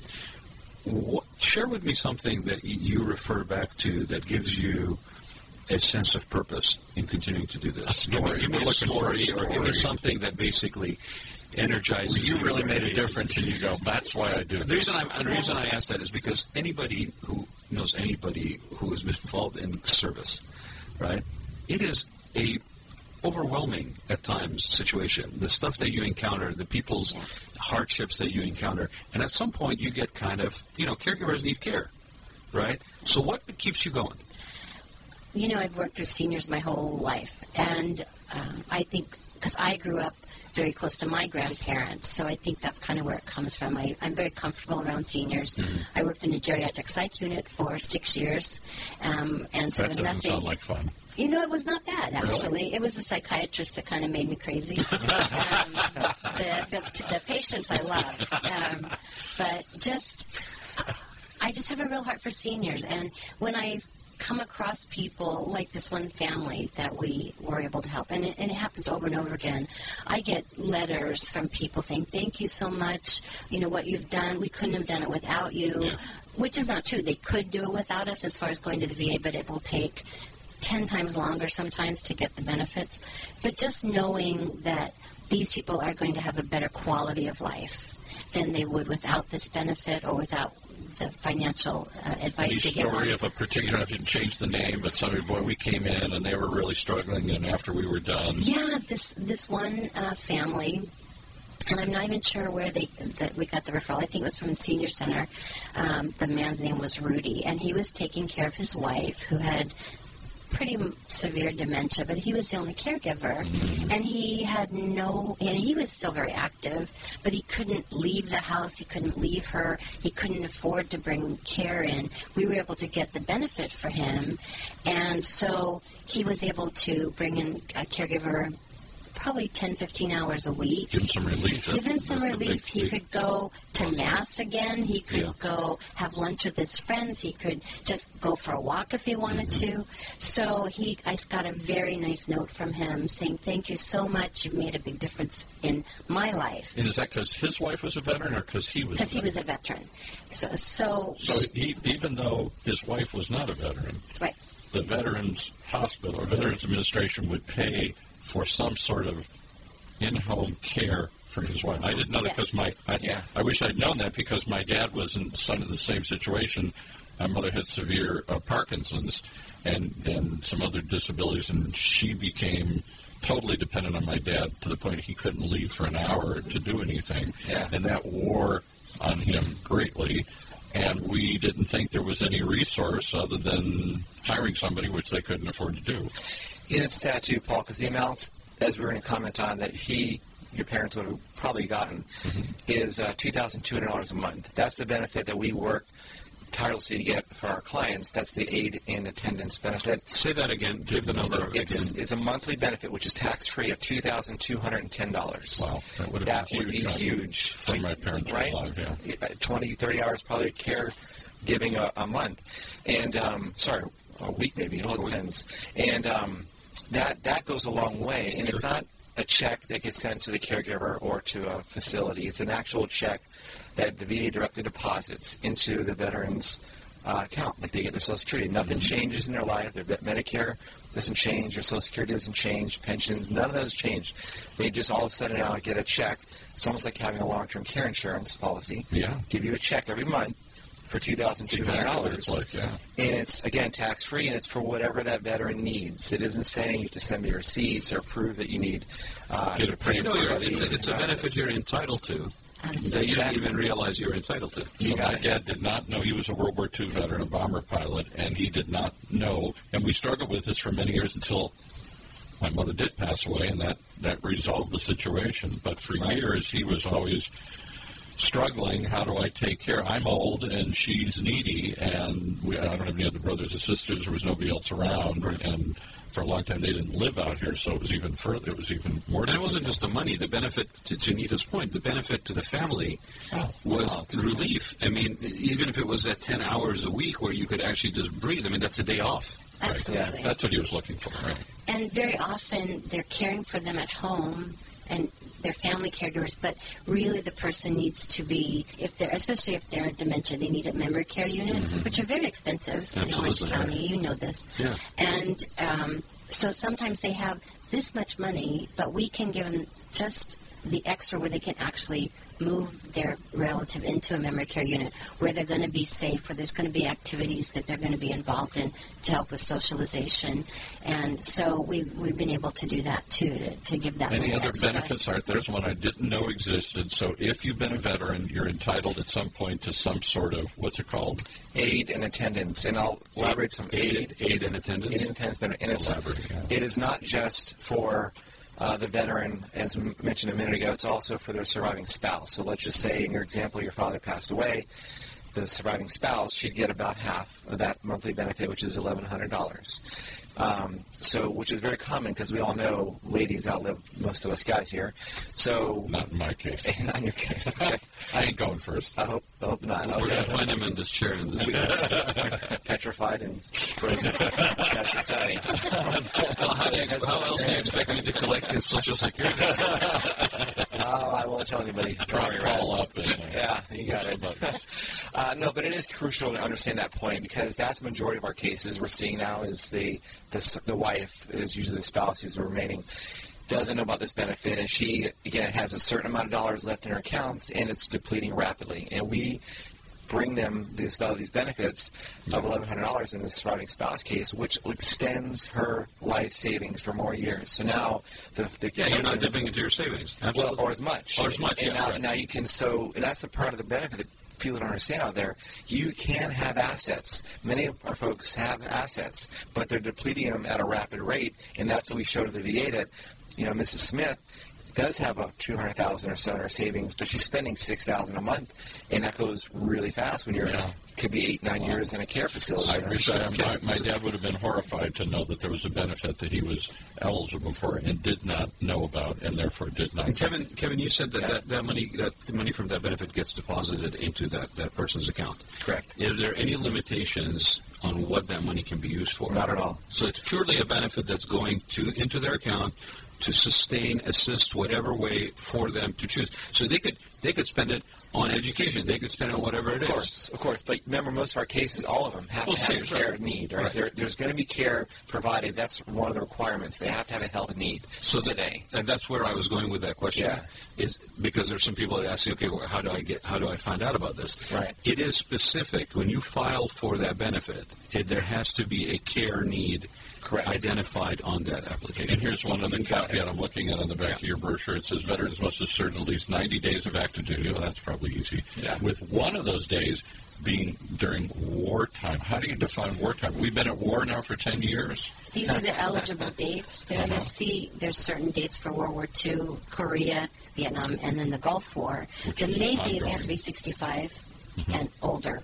B: Share with me something that you refer back to that gives you a sense of purpose in continuing to do this.
C: Give me a story,
B: or give me something that basically energizes
C: you. Really made a difference, and you go, that's why I do this.
B: The reason I ask that is because anybody who knows anybody who has been involved in service, right, it is a overwhelming at times situation. The stuff that you encounter, the people's hardships that you encounter, and at some point you get kind of, caregivers need care, right? So what keeps you going?
E: I've worked with seniors my whole life, and I think, because I grew up very close to my grandparents, so I think that's kind of where it comes from. I'm very comfortable around seniors. Mm-hmm. I worked in a geriatric psych unit for 6 years, and so
C: that doesn't sound like fun.
E: It was not bad, actually.
C: Really?
E: It was the psychiatrist that kind of made me crazy. The patients I love. But I just have a real heart for seniors. And when I've come across people like this one family that we were able to help, and it happens over and over again, I get letters from people saying, thank you so much, what you've done, we couldn't have done it without you, which is not true. They could do it without us as far as going to the VA, but it will take 10 times longer sometimes to get the benefits. But just knowing that these people are going to have a better quality of life than they would without this benefit or without the financial advice to get one.
C: Any story of a particular, if you change the name, but somebody, we came in and they were really struggling, and after we were done.
E: Yeah, this one family, and I'm not even sure where that we got the referral. I think it was from the senior center. The man's name was Rudy, and he was taking care of his wife who had pretty severe dementia, but he was the only caregiver, and he was still very active, but he couldn't leave the house, he couldn't leave her, he couldn't afford to bring care in. We were able to get the benefit for him, and so he was able to bring in a caregiver probably 10, 15 hours a week.
C: Give him some relief.
E: He could go to Mass again. He could go have lunch with his friends. He could just go for a walk if he wanted to. So I got a very nice note from him saying, thank you so much. You've made a big difference in my life.
C: And is that because his wife was a veteran or because he was a veteran?
E: Because he was a veteran. So
C: even though his wife was not a veteran,
E: right,
C: the Veterans Hospital or Veterans Administration would pay for some sort of in-home care for his wife. I didn't know that because I wish I'd known that because my dad was in some of the same situation. My mother had severe Parkinson's and some other disabilities, and she became totally dependent on my dad to the point he couldn't leave for an hour to do anything. Yeah. And that wore on him greatly. And we didn't think there was any resource other than hiring somebody, which they couldn't afford to do.
D: Yeah, it's sad too, Paul, because the amounts, as we were going to comment on, that your parents would have probably gotten is $2,200 a month. That's the benefit that we work tirelessly to get for our clients. That's the aid in attendance benefit.
B: Say that again. Give the number again.
D: It's a monthly benefit, which is tax-free of $2,210.
C: Wow. That would be huge
D: for
C: my parents
D: right?
C: alive,
D: 20, 30 hours probably of care giving a month, and a week maybe. It all depends. And that goes a long way. And it's not a check that gets sent to the caregiver or to a facility. It's an actual check that the VA directly deposits into the veteran's account, like they get their Social Security. Nothing changes in their life. Their Medicare doesn't change. Their Social Security doesn't change. Pensions, none of those change. They just all of a sudden now get a check. It's almost like having a long-term care insurance policy.
C: Yeah.
D: Give you a check every month for $2,200.
C: Exactly.
D: And it's, again, tax-free, and it's for whatever that veteran needs. It isn't saying you have to send me receipts or prove that you need
C: Get a premium.
B: It's a benefit you're entitled to. That you didn't even realize you were entitled to.
C: So my dad did not know. He was a World War II veteran, a bomber pilot, and he did not know. And we struggled with this for many years until my mother did pass away, and that resolved the situation. But for years, he was always struggling. How do I take care? I'm old, and she's needy, and I don't have any other brothers or sisters. There was nobody else around, and for a long time they didn't live out here, so it was even further. It was even more.
B: And it wasn't just the money. The benefit, to Nita's point, the benefit to the family was relief. I mean, even if it was at 10 hours a week where you could actually just breathe. I mean, that's a day off.
E: Absolutely.
C: Right? That's what he was looking for. Right?
E: And very often they're caring for them at home, and they're family caregivers, but really the person needs to be, especially if they're in dementia, they need a memory care unit, which are very expensive in Orange County. You know this.
B: Yeah.
E: And so sometimes they have this much money, but we can give them just the extra where they can actually move their relative into a memory care unit where they're going to be safe, where there's going to be activities that they're going to be involved in to help with socialization. And so we've been able to do that, too, to give that
C: Any other
E: extra
C: benefits? There's one I didn't know existed. So if you've been a veteran, you're entitled at some point to some sort of, what's it called?
D: Aid and attendance. And I'll elaborate some
B: Aid and attendance?
D: Aid and attendance benefit. And it is not just for the veteran, as mentioned a minute ago, it's also for their surviving spouse. So let's just say, in your example, your father passed away. The surviving spouse, she'd get about half of that monthly benefit, which is $1,100. Which is very common because we all know ladies outlive most of us guys here. So
C: not in my case.
D: Not in your case. Okay.
C: I ain't going first.
D: I hope not.
B: We're going to find him in this chair.
D: Petrified and frozen. That's exciting.
B: Well, how else do you expect me to collect his Social Security?
D: I won't tell anybody.
C: Prop Paul up. And,
D: yeah, you got it. No, but it is crucial to understand that point because that's the majority of our cases we're seeing now is the wife, is usually the spouse who's remaining, doesn't know about this benefit, and she, again, has a certain amount of dollars left in her accounts, and it's depleting rapidly. And we bring them these benefits of $1,100 in the surviving spouse case, which extends her life savings for more years. So now
B: you're not dipping into your savings. Absolutely.
D: Well, or as much. And now you can. So that's the part of the benefit that people don't understand out there. You can have assets. Many of our folks have assets, but they're depleting them at a rapid rate, and that's what we showed to the VA that, Mrs. Smith does have a $200,000 or so in her savings, but she's spending $6,000 a month, and that goes really fast when you're could be 8-9 years in a care facility.
C: I wish my dad would have been horrified to know that there was a benefit that he was eligible for and did not know about, and therefore did not.
B: And Kevin, you said that the money from that benefit gets deposited into that person's account.
D: Correct.
B: Are there any limitations on what that money can be used for?
D: Not at all.
B: So it's purely a benefit that's going into their account to sustain, assist, whatever way for them to choose. So they could spend it on education. They could spend it on whatever it is.
D: Of course. But remember, most of our cases, all of them have to have a care need, right? There's going to be care provided. That's one of the requirements. They have to have a health need today.
B: And that's where I was going with that question.
D: Yeah.
B: Is because there's some people that ask, okay, well, how do I find out about this?
D: Right.
B: It is specific. When you file for that benefit, there has to be a care need identified on that application.
C: And here's one other caveat I'm looking at on the back of your brochure. It says veterans must have served at least 90 days of active duty. Well, that's probably easy.
D: Yeah.
C: With one of those days being during wartime. How do you define wartime? We've been at war now for 10 years.
E: These are the eligible dates. There you'll see there's certain dates for World War II, Korea, Vietnam, and then the Gulf War. The main thing is they have to be 65 and older.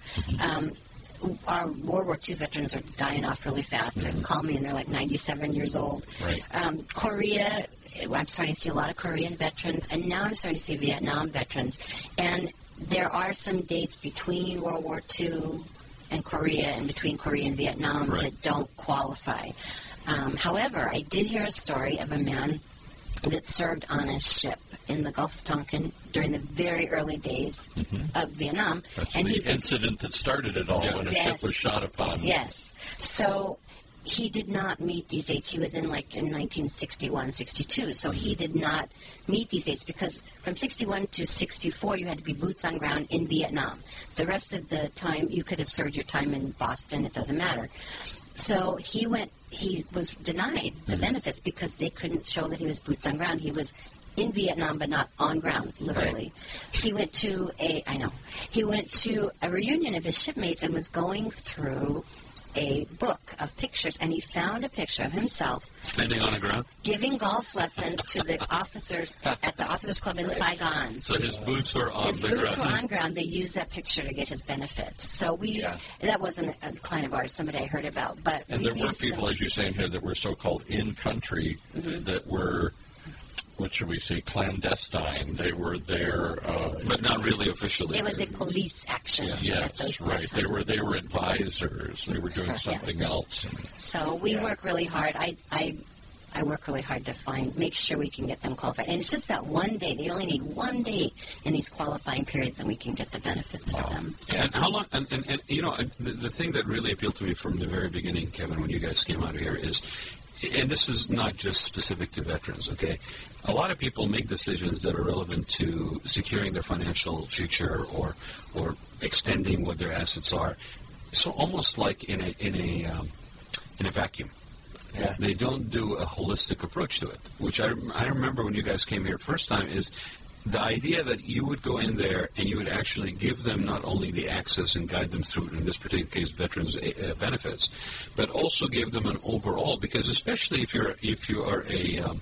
E: Our World War II veterans are dying off really fast. They call me and they're like 97 years old.
C: Right.
E: Korea, I'm starting to see a lot of Korean veterans, and now I'm starting to see Vietnam veterans. And there are some dates between World War II and Korea and between Korea and Vietnam that don't qualify. However, I did hear a story of a man that served on a ship in the Gulf of Tonkin during the very early days of Vietnam.
C: That's
E: and
C: the incident that started it all when a ship was shot upon.
E: Yes. So he did not meet these dates. He was in 1961, 62. So he did not meet these dates because from 61 to 64, you had to be boots on ground in Vietnam. The rest of the time, you could have served your time in Boston. It doesn't matter. So he was denied the benefits because they couldn't show that he was boots on ground. He was in Vietnam, but not on ground, literally. Right. He went to a reunion of his shipmates and was going through a book of pictures, and he found a picture of himself
B: standing on the ground,
E: giving golf lessons to the officers at the Officers Club in Saigon.
B: So his boots were on the ground.
E: His boots were on ground. They used that picture to get his benefits. So that wasn't a client of ours, somebody I heard about.
C: And there were people, as you're saying here, that were so-called in-country that were, what should we say, clandestine. They were there,
B: but not really officially.
E: It was a police action.
C: Yes, right. They were advisors. They were doing something else.
E: So we work really hard. I work really hard to make sure we can get them qualified. And it's just that one day. They only need one day in these qualifying periods, and we can get the benefits for them. So,
B: and how long? And the thing that really appealed to me from the very beginning, Kevin, when you guys came out here is, and this is not just specific to veterans, okay? A lot of people make decisions that are relevant to securing their financial future or extending what their assets are. So almost like in a vacuum. Yeah. They don't do a holistic approach to it, which I remember when you guys came here first time is the idea that you would go in there and you would actually give them not only the access and guide them through, in this particular case, veterans benefits, but also give them an overall, because especially if you are a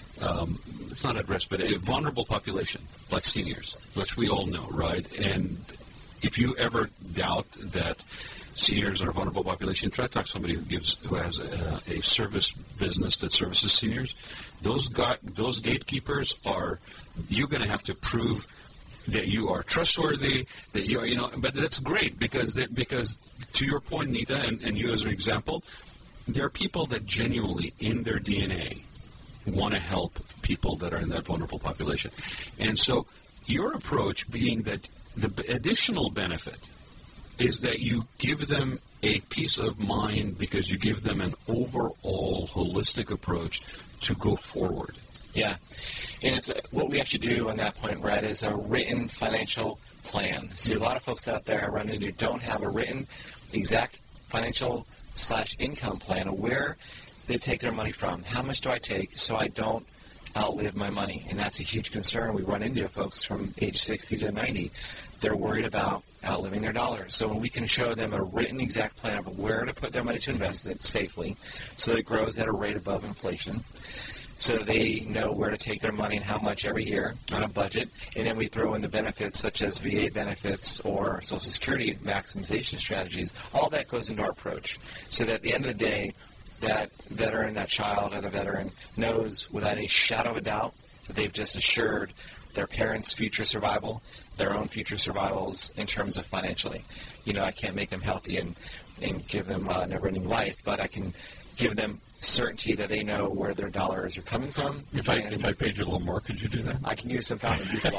B: it's not at risk, but a vulnerable population, like seniors, which we all know, right? And if you ever doubt that seniors are a vulnerable population, try to talk to somebody who has a service business that services seniors. Those gatekeepers you're going to have to prove that you are trustworthy, that you are, but that's great because to your point, Nita, and you as an example, there are people that genuinely in their DNA want to help people that are in that vulnerable population. And so your approach being that the additional benefit is that you give them a peace of mind because you give them an overall holistic approach to go forward.
D: Yeah. And it's what we actually do on that point, Brad, is a written financial plan. See, a lot of folks out there I run into don't have a written exact financial/income plan of where they take their money from. How much do I take so I don't outlive my money? And that's a huge concern. We run into folks from age 60 to 90. They're worried about outliving their dollars. So when we can show them a written exact plan of where to put their money to invest it safely so that it grows at a rate above inflation, so they know where to take their money and how much every year on a budget, and then we throw in the benefits such as VA benefits or Social Security maximization strategies. All that goes into our approach so that at the end of the day, that veteran, that child, or the veteran knows without any shadow of a doubt that they've just assured their parents' future survival, their own future survivals in terms of financially. I can't make them healthy and give them a never-ending life, but I can give them certainty that they know where their dollars are coming from.
C: If I paid you a little more, could you do that?
D: I can use some fountain people.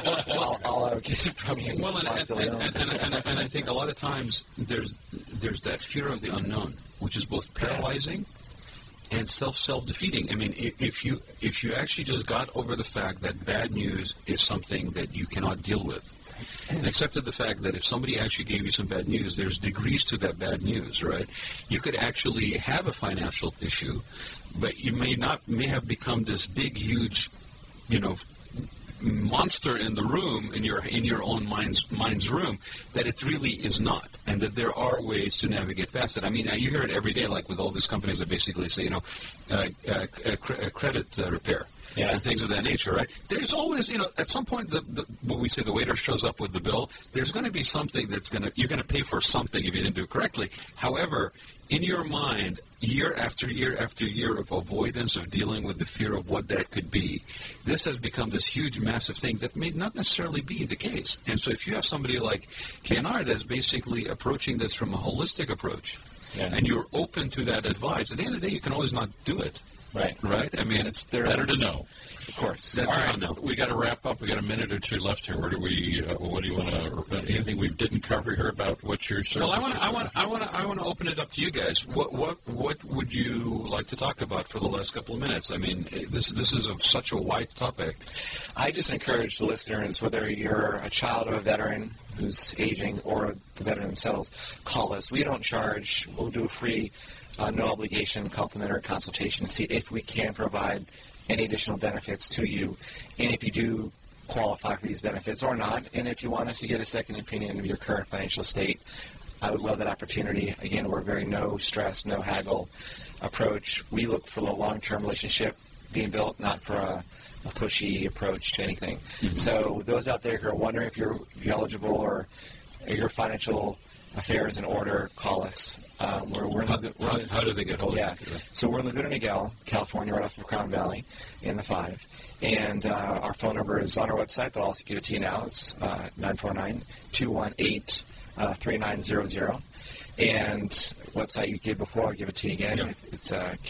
D: I'll get it from you.
B: Well, and I think a lot of times there's that fear of the unknown, which is both paralyzing and self-defeating. I mean, if you actually just got over the fact that bad news is something that you cannot deal with, and accepted the fact that if somebody actually gave you some bad news, there's degrees to that bad news, right? You could actually have a financial issue, but you may have become this big, huge, monster in the room, in your own mind's room, that it really is not, and that there are ways to navigate past it. I mean, you hear it every day, like with all these companies that basically say, credit repair. Yeah. And things of that nature, right? There's always, at some point, what we say, the waiter shows up with the bill. There's going to be something you're going to pay for something if you didn't do it correctly. However, in your mind, year after year after year of avoidance of dealing with the fear of what that could be, this has become this huge, massive thing that may not necessarily be the case. And so if you have somebody like KNR that's basically approaching this from a holistic approach, and you're open to that advice, at the end of the day, you can always not do it.
D: Right.
B: Right? I mean,
C: it's better to know.
D: Of course.
B: That's
C: all right.
B: No.
C: We got to wrap up. We got a minute or two left here. Where do we? What do you want to? Anything we didn't cover here about what your service?
B: Well, I want to open it up to you guys. What would you like to talk about for the last couple of minutes? I mean, this is such a wide topic.
D: I just encourage the listeners, whether you're a child of a veteran who's aging or the veteran themselves, call us. We don't charge. We'll do a free, no obligation, complimentary consultation to see if we can provide any additional benefits to you, and if you do qualify for these benefits or not, and if you want us to get a second opinion of your current financial state, I would love that opportunity. Again, we're a very no stress, no haggle approach. We look for the long-term relationship being built, not for a pushy approach to anything. Mm-hmm. So those out there who are wondering if you're eligible or your financial affairs in order, call us.
B: How do they get hold of you?
D: So we're in Laguna Niguel, California, right off of Crown Valley in the 5. And our phone number is on our website, but I'll also give it to you now. It's 949-218-3900. And website you gave before, I'll give it to you again. Yep. It's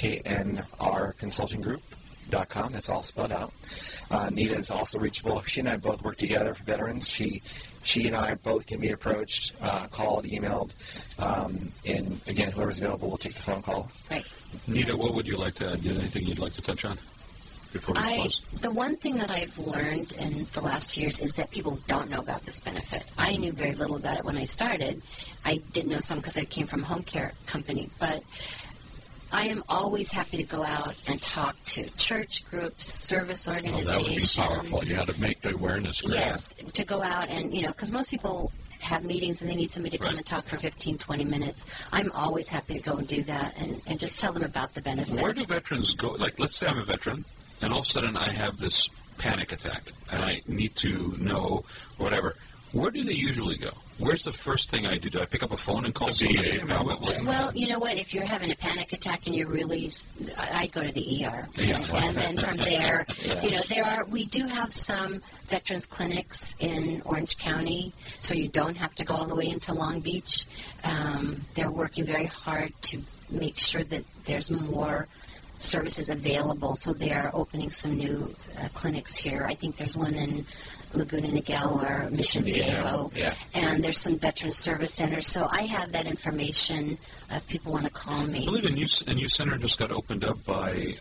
D: knrconsultinggroup.com. That's all spelled out. Nita is also reachable. She and I both work together for veterans. She and I both can be approached, called, emailed, and again, whoever's available will take the phone call.
E: Right.
B: Nita, what would you like to add? Anything you'd like to touch on before we close?
E: The one thing that I've learned in the last years is that people don't know about this benefit. I knew very little about it when I started. I did know some because I came from a home care company, but I am always happy to go out and talk to church groups, service organizations.
C: That would be powerful. You had to make the awareness grab.
E: Yes, to go out and, because most people have meetings and they need somebody to come and talk for 15, 20 minutes. I'm always happy to go and do that and just tell them about the benefit.
B: Where do veterans go? Like, let's say I'm a veteran, and all of a sudden I have this panic attack, and I need to know whatever. Where do they usually go? Where's the first thing I do? Do I pick up a phone and call somebody?
E: Well, you know what? If you're having a panic attack and you're really, I'd go to the ER. And then from there, we do have some veterans clinics in Orange County, so you don't have to go all the way into Long Beach. They're working very hard to make sure that there's more services available, so they are opening some new clinics here. I think there's one in Laguna Niguel or Mission Viejo, and there's some veteran service centers. So I have that information if people want to call me.
B: I believe a new center just got opened up by,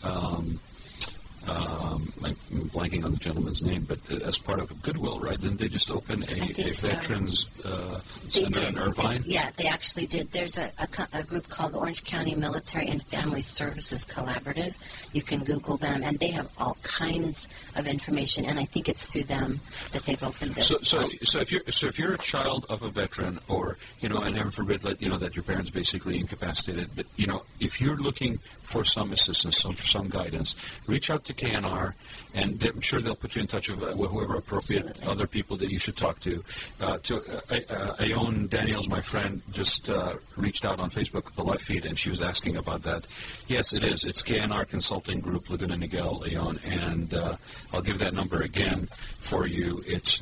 B: I'm blanking on the gentleman's name, but as part of Goodwill, right? Didn't they just open a veterans center in Irvine?
E: Yeah, they actually did. There's a group called the Orange County Military and Family Services Collaborative. You can Google them, and they have all kinds of information, and I think it's through them that they've opened this.
B: So if you're a child of a veteran, or and heaven forbid that that your parents basically incapacitated, but if you're looking for some assistance, some guidance, reach out to KNR, and I'm sure they'll put you in touch with whoever appropriate other people that you should talk to. Ione Daniels, my friend, just reached out on Facebook, the live feed, and she was asking about that. Yes, it is. It's KNR Consulting Group, Laguna Niguel, Ione, and I'll give that number again for you. It's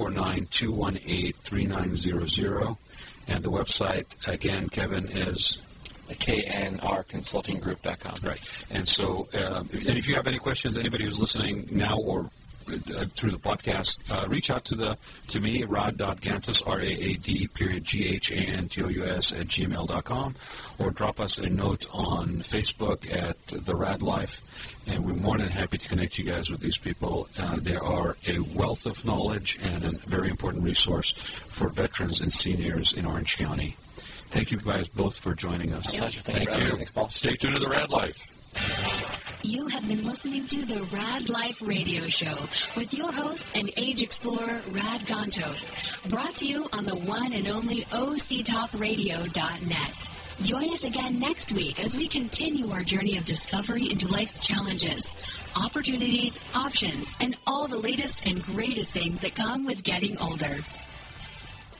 B: 949-218-3900, and the website, again, Kevin, is
D: knrconsultinggroup.com.
B: Right. And so, and if you have any questions, anybody who's listening now or through the podcast, reach out to me, Rad.Gantos, RAAD.GHANTOUS @gmail.com, or drop us a note on Facebook at The Rad Life, and we're more than happy to connect you guys with these people. They are a wealth of knowledge and a very important resource for veterans and seniors in Orange County. Thank you guys both for joining us.
D: Thank you.
C: Thanks, Paul. Stay tuned to The Rad Life.
A: You have been listening to the Rad Life Radio Show with your host and age explorer, Rad Gantos, brought to you on the one and only OCTalkRadio.net. Join us again next week as we continue our journey of discovery into life's challenges, opportunities, options, and all the latest and greatest things that come with getting older.